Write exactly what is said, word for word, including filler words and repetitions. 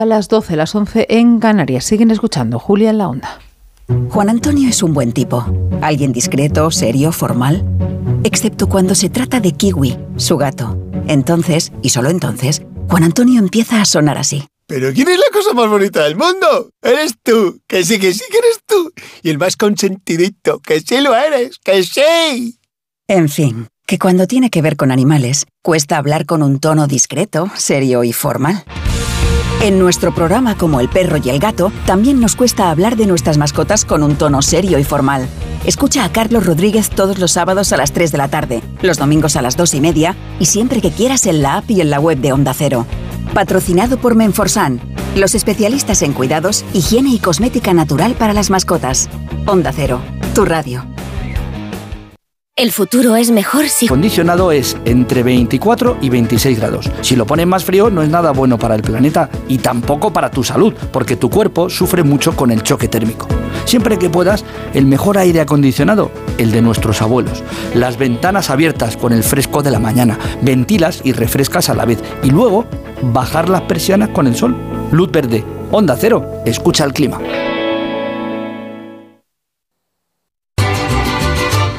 A las doce, las once en Canarias. Siguen escuchando Julia en la Onda. Juan Antonio es un buen tipo. Alguien discreto, serio, formal. Excepto cuando se trata de Kiwi, su gato. Entonces, y solo entonces, Juan Antonio empieza a sonar así. ¿Pero quién es la cosa más bonita del mundo? Eres tú, que sí, que sí que eres tú. Y el más consentidito, que sí lo eres, que sí. En fin, que cuando tiene que ver con animales, cuesta hablar con un tono discreto, serio y formal. En nuestro programa Como el perro y el gato, también nos cuesta hablar de nuestras mascotas con un tono serio y formal. Escucha a Carlos Rodríguez todos los sábados a las tres de la tarde, los domingos a las dos y media y siempre que quieras en la app y en la web de Onda Cero. Patrocinado por Menforsan, los especialistas en cuidados, higiene y cosmética natural para las mascotas. Onda Cero, tu radio. El futuro es mejor si... Condicionado es entre veinticuatro y veintiséis grados. Si lo pones más frío no es nada bueno para el planeta y tampoco para tu salud, porque tu cuerpo sufre mucho con el choque térmico. Siempre que puedas, el mejor aire acondicionado, el de nuestros abuelos. Las ventanas abiertas con el fresco de la mañana, ventilas y refrescas a la vez. Y luego, bajar las persianas con el sol. Luz verde, Onda Cero, escucha el clima.